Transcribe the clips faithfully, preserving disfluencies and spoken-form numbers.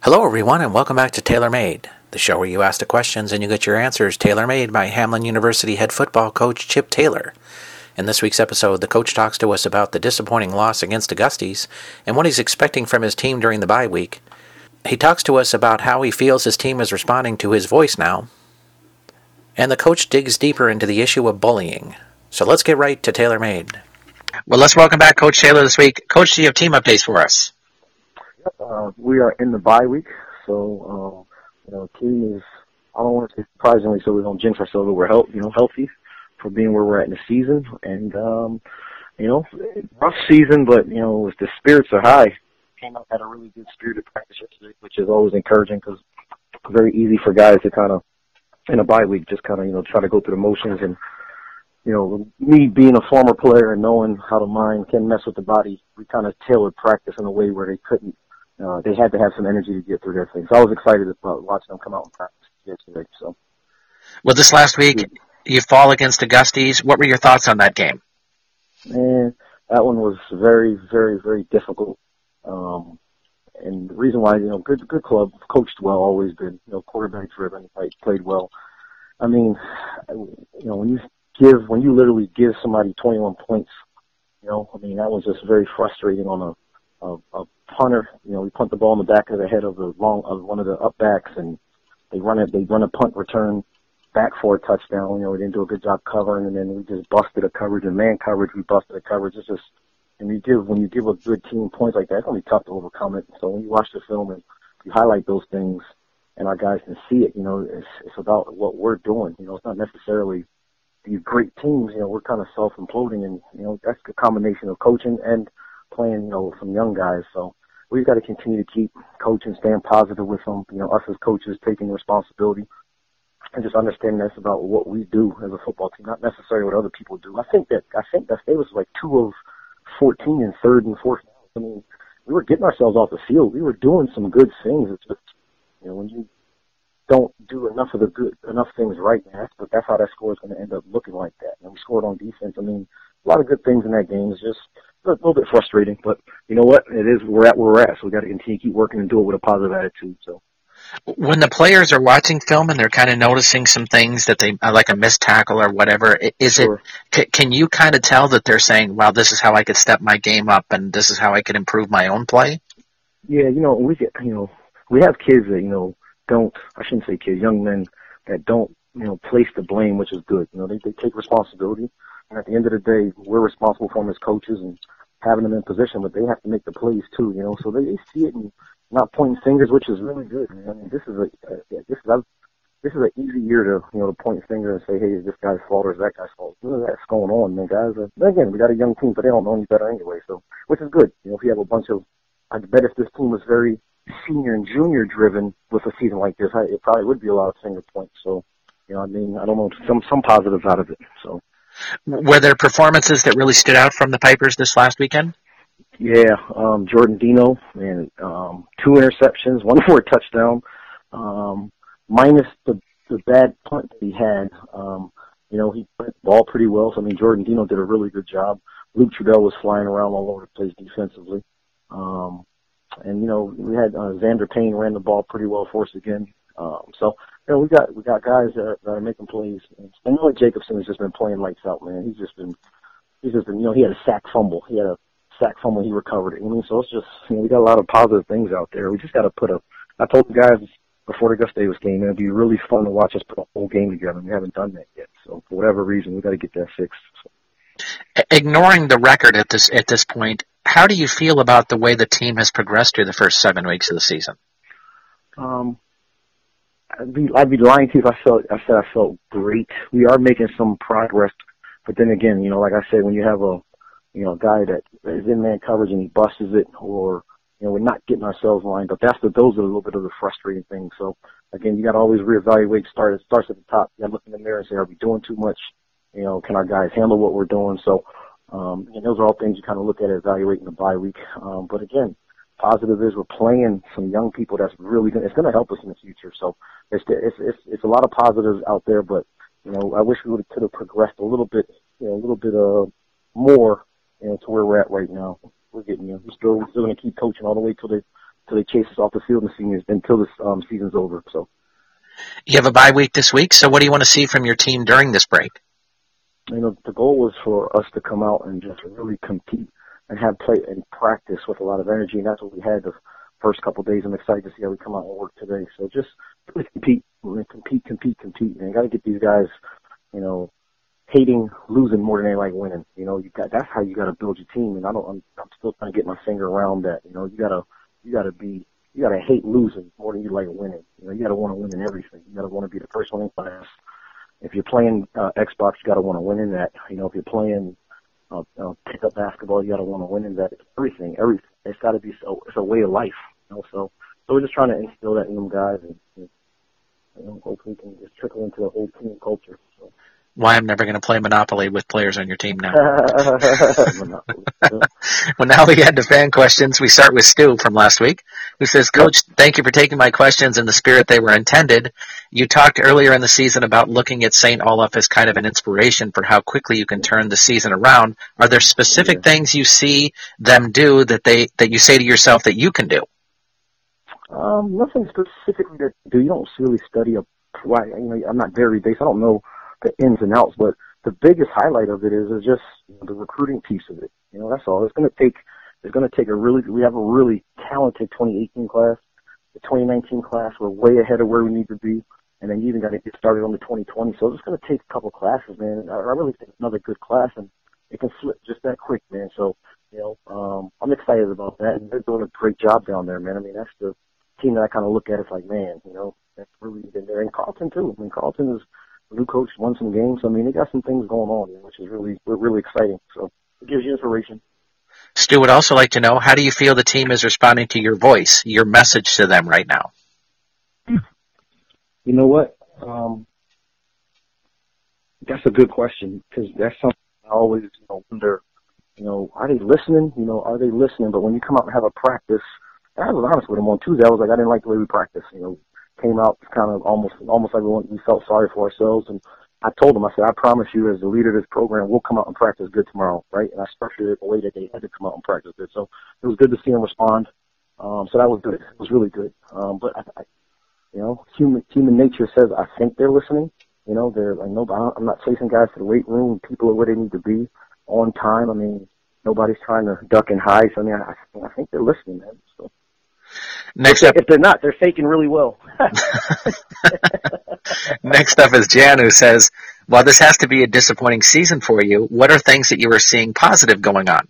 Hello, everyone, and welcome back to TaylorMade, the show where you ask the questions and you get your answers tailor-made by Hamline University head football coach Chip Taylor. In this week's episode, the coach talks to us about the disappointing loss against Augustes and what he's expecting from his team during the bye week. He talks to us about how he feels his team is responding to his voice now. And the coach digs deeper into the issue of bullying. So let's get right to TaylorMade. Well, let's welcome back Coach Taylor this week. Coach, do you have team updates for us? Uh, we are in the bye week, so uh, you know, team is, I don't want to say surprisingly, so we don't jinx ourselves, but we're health, you know, healthy for being where we're at in the season, and um, you know, rough season, but you know, the spirits are high. Came out had a really good spirited practice yesterday, which is always encouraging because it's very easy for guys to kind of in a bye week just kind of you know try to go through the motions, and you know, me being a former player and knowing how the mind can mess with the body, we kind of tailored practice in a way where they couldn't. Uh, they had to have some energy to get through their thing. So I was excited about watching them come out and practice yesterday. So, well, this last week, you fall against Augustes. What were your thoughts on that game? Man, that one was very, very, very difficult. Um, and the reason why, you know, good, good club, coached well, always been, you know, quarterback driven, right, played well. I mean, you know, when you give, when you literally give somebody twenty-one points, you know, I mean, that was just very frustrating on a, a, a punter. You know, we punt the ball in the back of the head of the long of one of the up backs, and they run it. They run a punt return back for a touchdown. You know, we didn't do a good job covering, and then we just busted a coverage and man coverage. We busted a coverage. It's just, and you give when you give a good team points like that, it's gonna be tough to overcome it. So when you watch the film and you highlight those things, and our guys can see it, you know, it's it's about what we're doing. You know, it's not necessarily these great teams. You know, we're kind of self-imploding, and you know, that's a combination of coaching and playing, you know, some young guys. So we've got to continue to keep coaching, staying positive with them. You know, us as coaches taking responsibility and just understanding that's about what we do as a football team, not necessarily what other people do. I think that I think that they was like two of fourteen in third and fourth. I mean, we were getting ourselves off the field. We were doing some good things. It's just, you know, when you don't do enough of the good enough things right, that's but that's how that score is going to end up looking like that. And we scored on defense. I mean, a lot of good things in that game. It's just a little bit frustrating, but you know what? It is, we're at where we're at, so we got to continue to keep working and do it with a positive attitude. So, when the players are watching film and they're kind of noticing some things that they like a missed tackle or whatever, is sure. it? Can you kind of tell that they're saying, "Wow, this is how I could step my game up, and this is how I could improve my own play"? Yeah, you know, we get, you know, we have kids that you know don't. I shouldn't say kids, young men that don't, you know, place the blame, which is good. You know, they they take responsibility. And at the end of the day, we're responsible for them as coaches and having them in position, but they have to make the plays too, you know. So they, they see it and not pointing fingers, which is really good. Man. I mean, this is a uh, this is a, this is an easy year to you know to point finger and say, hey, is this guy's fault or is that guy's fault? You know, that's going on, man, guys. Uh, again, we got a young team, but they don't know any better anyway. So, which is good. You know, if you have a bunch of, I bet if this team was very senior and junior driven with a season like this, I, it probably would be a lot of finger points. So, you know, I mean, I don't know, some some positives out of it. So. Were there performances that really stood out from the Pipers this last weekend? Yeah, um, Jordan Dino, and um, two interceptions, one for a touchdown, um, minus the the bad punt that he had. Um, you know, he put the ball pretty well. So, I mean, Jordan Dino did a really good job. Luke Trudell was flying around all over the place defensively. Um, and, you know, we had uh, Xander Payne ran the ball pretty well for us again. Um, so, you know, we got we got guys that are, that are making plays. And Noah Jacobson has just been playing lights out, man. He's just been, he's just been, you know, he had a sack fumble. He had a sack fumble. He recovered it. I mean, so it's just, you know, we got a lot of positive things out there. We just got to put a. I told the guys before the Gustavus game, it'd be really fun to watch us put a whole game together. We haven't done that yet, so for whatever reason, we got to get that fixed. So. Ignoring the record at this at this point, how do you feel about the way the team has progressed through the first seven weeks of the season? Um. I'd be, I'd be lying to you if I felt, I said I felt great. We are making some progress, but then again, you know, like I said, when you have a, you know, a guy that is in man coverage and he busts it, or, you know, we're not getting ourselves lined up. That's the, those are a little bit of the frustrating things. So again, you got to always reevaluate. Start, it starts at the top. You got to look in the mirror and say, are we doing too much? You know, can our guys handle what we're doing? So, um, and those are all things you kind of look at evaluating the bye week. Um, but again, positive is we're playing some young people that's really going. It's going to help us in the future. So it's it's it's, it's a lot of positives out there. But you know, I wish we would could have progressed a little bit, you know, a little bit uh more, you know, to where we're at right now. We're getting there. We're still we're still going to keep coaching all the way till the until they chase us off the field in the seniors until this um, season's over. So You have a bye week this week, so what do you want to see from your team during this break? You know, the goal was for us to come out and just really compete and have play and practice with a lot of energy, and that's what we had the first couple of days. I'm excited to see how we come out and work today. So just really compete, really compete, compete, compete, man. Got to get these guys, you know, hating losing more than they like winning. You know, you got that's how you got to build your team. And I don't, I'm, I'm still trying to get my finger around that. You know, you gotta, you gotta be, you gotta hate losing more than you like winning. You know, you gotta want to win in everything. You gotta want to be the first one in class. If you're playing uh, Xbox, you got to want to win in that. You know, if you're playing uh, uh, pick-up basketball, you got to want to win in that. Everything, everything. It's got to be so. It's a way of life. You know, so so we're just trying to instill that in them guys, and, and you know, hopefully we can just trickle into the whole team culture. So. Why I'm never going to play Monopoly with players on your team now. Well, now we head to fan questions. We start with Stu from last week, who says, Coach, thank you for taking my questions in the spirit they were intended. You talked earlier in the season about looking at Saint Olaf as kind of an inspiration for how quickly you can turn the season around. Are there specific yeah. things you see them do that they that you say to yourself that you can do? Um, nothing specifically that do. You don't really study a why. You know, I'm not very based. I don't know the ins and outs, but the biggest highlight of it is is just you know, the recruiting piece of it. You know, that's all. It's going to take. It's going to take a really. We have a really talented twenty eighteen class. The twenty nineteen class, we're way ahead of where we need to be, and then you even got to get started on the twenty twenty. So it's going to take a couple classes, man. I, I really think it's another good class, and it can flip just that quick, man. So you know, um, I'm excited about that, and they're doing a great job down there, man. I mean, that's the team that I kind of look at. It's like, man, you know, that's really been there. And Carlton too. I mean, Carlton is a new coach, won some games. I mean, they got some things going on, which is really, really exciting. So it gives you inspiration. Stu would also like to know, how do you feel the team is responding to your voice, your message to them right now? You know what? Um, that's a good question, because that's something I always you know, wonder, you know, are they listening? You know, are they listening? But when you come out and have a practice, I was honest with them on Tuesday. I was like, I didn't like the way we practiced. You know, came out kind of almost, almost like we, we felt sorry for ourselves. And I told them, I said, I promise you, as the leader of this program, we'll come out and practice good tomorrow, right? And I structured it the way that they had to come out and practice good. So it was good to see them respond. Um, so that was good. It was really good. Um, but I, I, you know, human human nature says I think they're listening. You know, they're like, no, I'm not chasing guys to the weight room. People are where they need to be on time. I mean, nobody's trying to duck and hide. So I mean, I, I think they're listening, man. So. Next if, up, if they're not, they're faking really well. Next up is Jan, who says, while this has to be a disappointing season for you, what are things that you are seeing positive going on?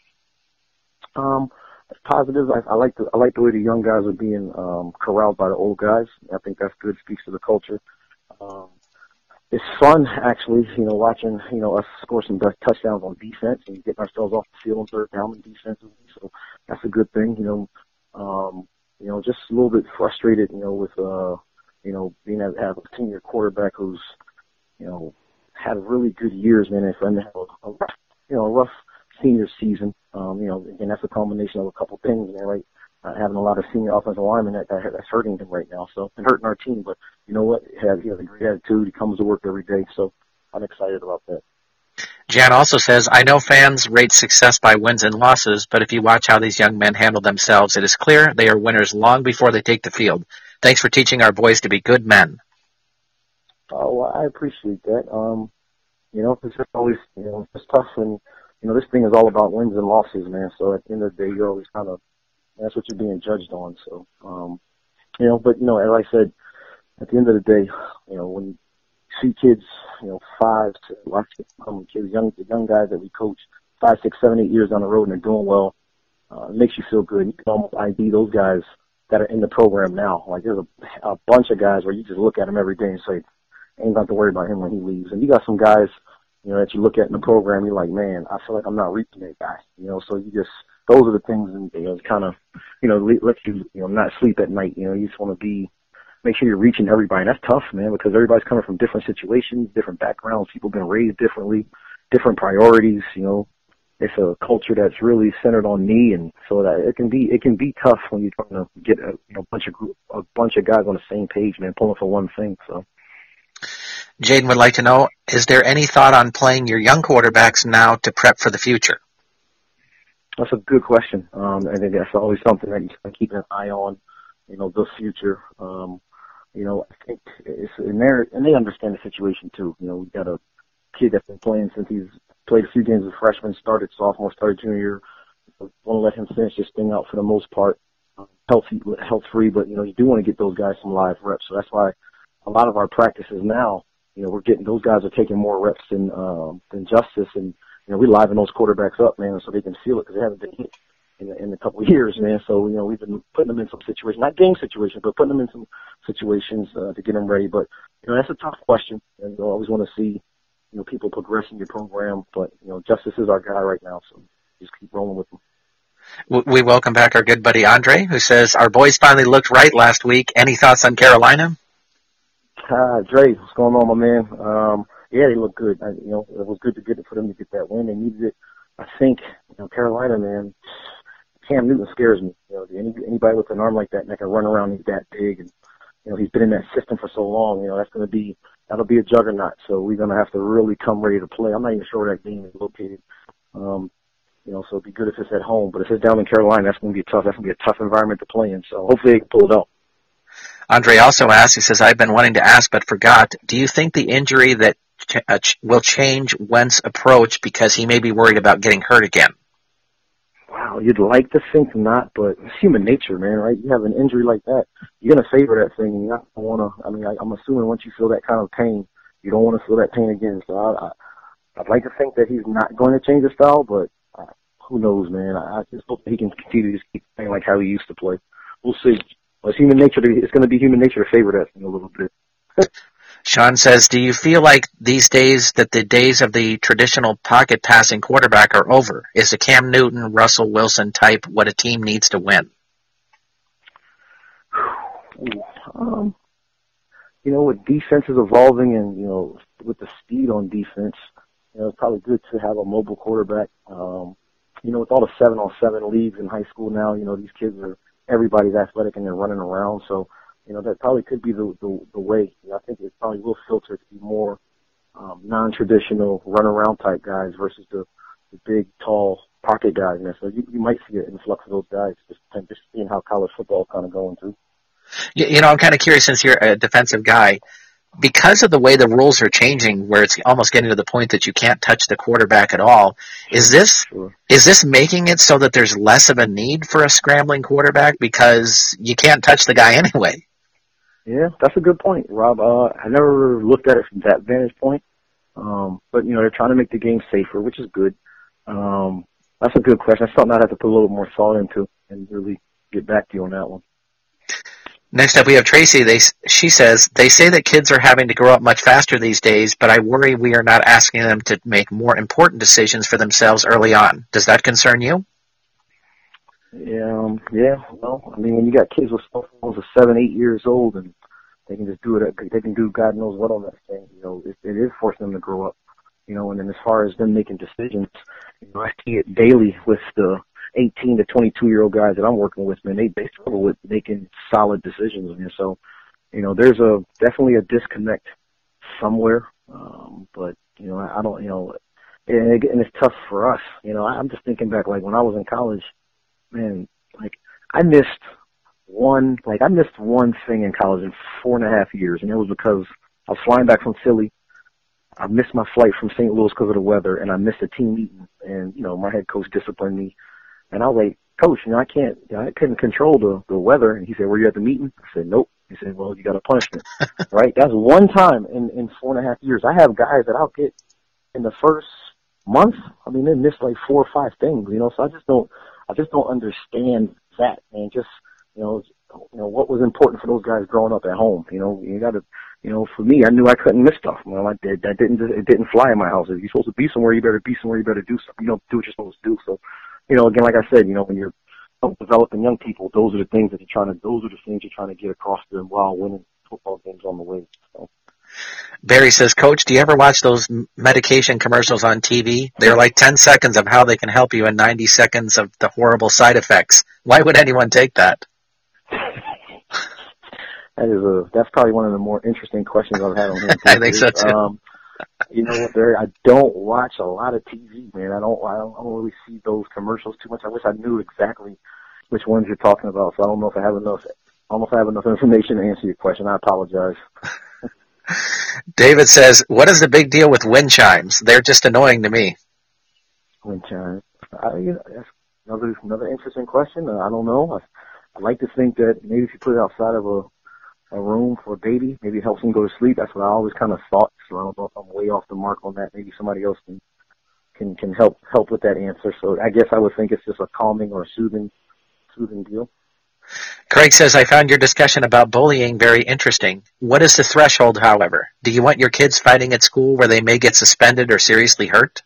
Um, positive. I, I like the I like the way the young guys are being um, corralled by the old guys. I think that's good. Speaks to the culture. Um, it's fun actually, you know, watching you know us score some touchdowns on defense and getting ourselves off the field on third down and defensively. So that's a good thing. You know. Um, you know, just a little bit frustrated, you know, with, uh, you know, being able to have a senior quarterback who's, you know, had really good years, man, and for him to have a, a rough, you know, a rough senior season. Um, you know, again, that's a combination of a couple things, man, right? Uh, having a lot of senior offensive linemen that, that that's hurting him right now, so and hurting our team. But you know what? He has, he has a great attitude. He comes to work every day, so I'm excited about that. Jan also says, I know fans rate success by wins and losses, but if you watch how these young men handle themselves, it is clear they are winners long before they take the field. Thanks for teaching our boys to be good men. Oh, well, I appreciate that. Um, you know, it's just always, you know, it's tough, and you know, this thing is all about wins and losses, man. So at the end of the day, you're always kind of, that's what you're being judged on. So, um, you know, but you know, as I said, at the end of the day, you know, when see kids, you know, five to watch um, kids, young the young guys that we coach, five, six, seven, eight years down the road, and they're doing well. Uh, it makes you feel good. You can almost I D those guys that are in the program now. Like there's a, a bunch of guys where you just look at them every day and say, "Ain't got to worry about him when he leaves." And you got some guys, you know, that you look at in the program, you're like, "Man, I feel like I'm not reaching that guy." You know, so you just those are the things, and you know, kind of, you know, let you, you know, not sleep at night. You know, you just want to be. Make sure you're reaching everybody. And that's tough, man, because everybody's coming from different situations, different backgrounds. People have been raised differently, different priorities. You know, it's a culture that's really centered on me, and so that it can be it can be tough when you're trying to get a you know bunch of group a bunch of guys on the same page, man, pulling for one thing. So, Jaden would like to know: is there any thought on playing your young quarterbacks now to prep for the future? That's a good question. Um, I think that's always something that you can keep an eye on, you know, the future. Um, you know, I think it's, and they're, and they understand the situation too. You know, we got a kid that's been playing since he's played a few games as a freshman, started sophomore, started junior year. Want to let him finish this thing out for the most part, um, healthy, health free, but, you know, you do want to get those guys some live reps. So that's why a lot of our practices now, you know, we're getting, those guys are taking more reps than, um, than Justice, and, you know, we liven those quarterbacks up, man, so they can feel it because they haven't been hit in, in a couple of years, man. So, you know, we've been putting them in some situations, not game situations, but putting them in some situations uh, to get them ready. But, you know, that's a tough question, and you always want to see, you know, people progress in your program. But, you know, Justice is our guy right now, so just keep rolling with him. We welcome back our good buddy Andre, who says, our boys finally looked right last week. Any thoughts on Carolina? Hi, Dre. What's going on, my man? Um, yeah, they look good. I, you know, it was good to get it for them to get that win. They needed it. I think, you know, Carolina, man, Cam Newton scares me. You know, any, anybody with an arm like that and that can run around, he's that big, and, you know, he's been in that system for so long. You know, that's going to be, that'll be a juggernaut. So we're going to have to really come ready to play. I'm not even sure where that game is located. Um, You know, so it'd be good if it's at home. But if it's down in Carolina, that's going to be tough. That's going to be a tough environment to play in. So hopefully they can pull it out. Andre also asked, he says, I've been wanting to ask but forgot, do you think the injury that ch- uh, ch- will change Wentz' approach because he may be worried about getting hurt again? Wow, you'd like to think not, but it's human nature, man, right? You have an injury like that, you're going to favor that thing. And you're not going to want to, I mean, I, I'm assuming once you feel that kind of pain, you don't want to feel that pain again. So I, I, I'd like to think that he's not going to change his style, but uh, who knows, man? I, I just hope that he can continue to just keep playing like how he used to play. We'll see. Well, it's human nature. To, it's going to be human nature to favor that thing a little bit. Sean says, do you feel like these days that the days of the traditional pocket passing quarterback are over? Is the Cam Newton, Russell Wilson type what a team needs to win? Um, you know, with defense is evolving and, you know, with the speed on defense, you know, it's probably good to have a mobile quarterback. Um, you know, with all the seven on seven leagues in high school now, you know, these kids are, everybody's athletic and they're running around. So, you know, that probably could be the the, the way. You know, I think it probably will filter to be more um, non-traditional run-around type guys versus the, the big, tall pocket guys. Man. So you, you might see an influx of those guys just, just seeing how college football is kind of going through. You, you know, I'm kind of curious, since you're a defensive guy, because of the way the rules are changing, where it's almost getting to the point that you can't touch the quarterback at all, is this Sure. is this making it so that there's less of a need for a scrambling quarterback because you can't touch the guy anyway? Yeah, that's a good point, Rob. Uh, I never looked at it from that vantage point. Um, but, you know, they're trying to make the game safer, which is good. Um, that's a good question. That's something I'd have to put a little more thought into and really get back to you on that one. Next up, we have Tracy. They, she says, they say that kids are having to grow up much faster these days, but I worry we are not asking them to make more important decisions for themselves early on. Does that concern you? Yeah, um, yeah. Well, I mean, when you got kids with cell phones of seven, eight years old, and they can just do it, they can do God knows what on that thing. You know, it, it is forcing them to grow up. You know, and then as far as them making decisions, you know, I see it daily with the eighteen to twenty-two year old guys that I'm working with, man. They they struggle with making solid decisions. And so, you know, there's a definitely a disconnect somewhere. Um, but you know, I, I don't, you know, and, and it's tough for us. You know, I'm just thinking back, like when I was in college. Man, like I missed one, like I missed one thing in college in four and a half years, and it was because I was flying back from Philly. I missed my flight from Saint Louis because of the weather, and I missed a team meeting. And you know, my head coach disciplined me, and I was like, "Coach, you know, I can't, you know, I couldn't control the the weather." And he said, "Were you at the meeting?" I said, "Nope." He said, "Well, you got a punishment." Right? That's one time in in four and a half years. I have guys that I'll get in the first month. I mean, they missed like four or five things, you know. So I just don't. I just don't understand that, and just, you know, you know, what was important for those guys growing up at home. You know, you got to, you know, for me, I knew I couldn't miss stuff. You know, I did, that didn't, it didn't fly in my house. If you're supposed to be somewhere, you better be somewhere. You better do something. You don't do what you're supposed to do. So, you know, again, like I said, you know, when you're developing young people, those are the things that you're trying to, those are the things you're trying to get across to them while winning football games on the way. So. Barry says, Coach, do you ever watch those medication commercials on T V? They're like ten seconds of how they can help you and ninety seconds of the horrible side effects. Why would anyone take that? That is a, that's probably one of the more interesting questions I've had on here. I think so too. Um, You know what, Barry? I don't watch a lot of T V, man. I don't, I don't, I don't really see those commercials too much. I wish I knew exactly which ones you're talking about. So I don't know if I have enough. I don't know if I have enough information to answer your question. I apologize. David says, "What is the big deal with wind chimes? They're just annoying to me." Wind chimes. I, you know, that's another another interesting question. Uh, I don't know. I, I like to think that maybe if you put it outside of a a room for a baby, maybe it helps him go to sleep. That's what I always kind of thought. So I don't know if I'm way off the mark on that. Maybe somebody else can can can help help with that answer. So I guess I would think it's just a calming or soothing soothing deal. Craig says, "I found your discussion about bullying very interesting. What is the threshold, however? Do you want your kids fighting at school where they may get suspended or seriously hurt?"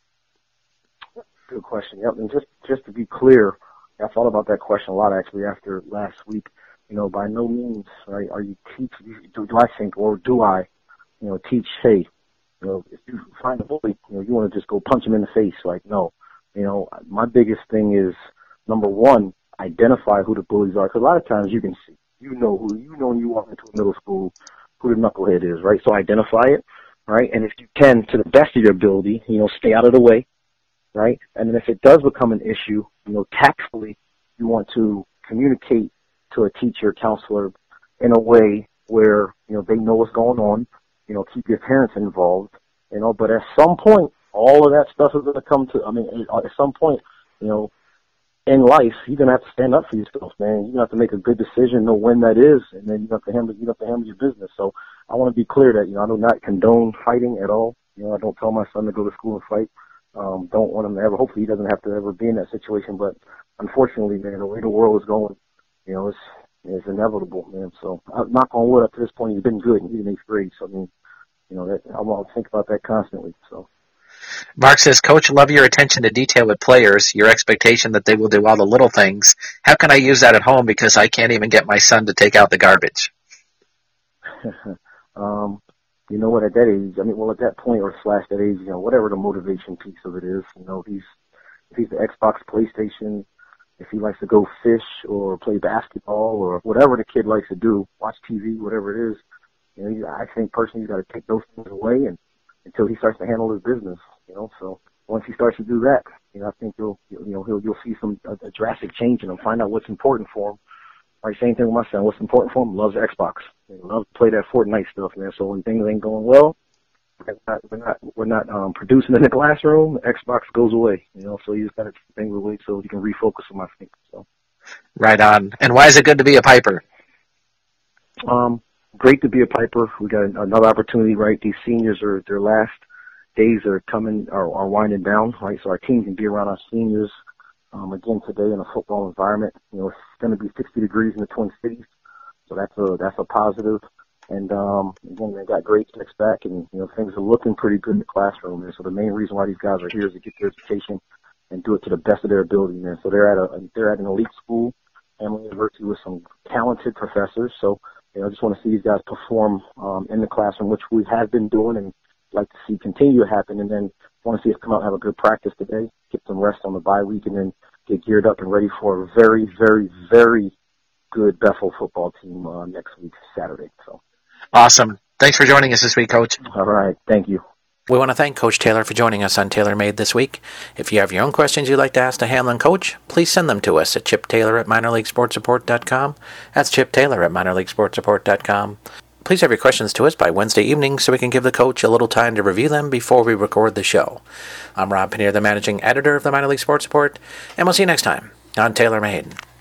Good question. Yep. And just just to be clear, I thought about that question a lot actually after last week. You know, by no means, right, are you teach, do, do I think, or do I, you know, teach, hey, you know, if you find a bully, you know, you want to just go punch him in the face. Like, no. You know, my biggest thing is, number one, identify who the bullies are. Because a lot of times you can see, you know who, you know when you walk into a middle school, who the knucklehead is, right? So identify it, right? And if you can, to the best of your ability, you know, stay out of the way, right? And then if it does become an issue, you know, tactfully, you want to communicate to a teacher, counselor, in a way where, you know, they know what's going on, you know, keep your parents involved, you know, but at some point, all of that stuff is going to come to, I mean, at some point, you know, in life, you're going to have to stand up for yourself, man. You have to make a good decision, know when that is, and then you have to handle, you have to handle your business. So I want to be clear that, you know, I do not condone fighting at all. You know, I don't tell my son to go to school and fight. Um, don't want him to ever, hopefully he doesn't have to ever be in that situation, but unfortunately, man, the way the world is going, you know, it's, it's inevitable, man. So, uh, knock on wood, up to this point, he's been good. He's in eighth grade. So, I mean, you know, that, I'll think about that constantly. So, Mark says, "Coach, love your attention to detail with players, your expectation that they will do all the little things. How can I use that at home because I can't even get my son to take out the garbage?" um, you know what, at that age, I mean, well, at that point or slash that age, you know, whatever the motivation piece of it is, you know, he's, if he's the Xbox, PlayStation, if he likes to go fish or play basketball or whatever the kid likes to do, watch T V, whatever it is, you know, I think personally you got to take those things away and until he starts to handle his business, you know. So once he starts to do that, you know, I think you'll, you know, he'll, you'll see some a, a drastic change in him. Find out what's important for him. Right, same thing with my son. What's important for him? Loves Xbox. He loves to play that Fortnite stuff, man. So when things ain't going well, we're not we're not, we're not um, producing in the classroom. Xbox goes away, you know. So you just got to take things away so you can refocus on my thing. So. Right on. And why is it good to be a Piper? Um, great to be a Piper. We got another opportunity, right? These seniors are their last days are coming are, are winding down, right? So our team can be around our seniors um, again today in a football environment. You know, it's going to be sixty degrees in the Twin Cities, so that's a that's a positive. And um, again, they got great checks back, and you know things are looking pretty good in the classroom. And so the main reason why these guys are here is to get their education and do it to the best of their ability, man. So they're at a they're at an elite school, Hamlin University, with some talented professors. So you know, I just want to see these guys perform um, in the classroom, which we have been doing, and like to see continue to happen. And then want to see us come out and have a good practice today, get some rest on the bye week, and then get geared up and ready for a very, very, very good Bethel football team uh, next week, Saturday. So. Awesome. Thanks for joining us this week, Coach. All right. Thank you. We want to thank Coach Taylor for joining us on Taylor Made this week. If you have your own questions you'd like to ask the Hamlin coach, please send them to us at Chip Taylor at minor league sports report dot com. That's Chip Taylor at minor league sports report dot com. Please have your questions to us by Wednesday evening so we can give the coach a little time to review them before we record the show. I'm Rob Pannier, the managing editor of the Minor League Sports Report, and we'll see you next time on Taylor Made.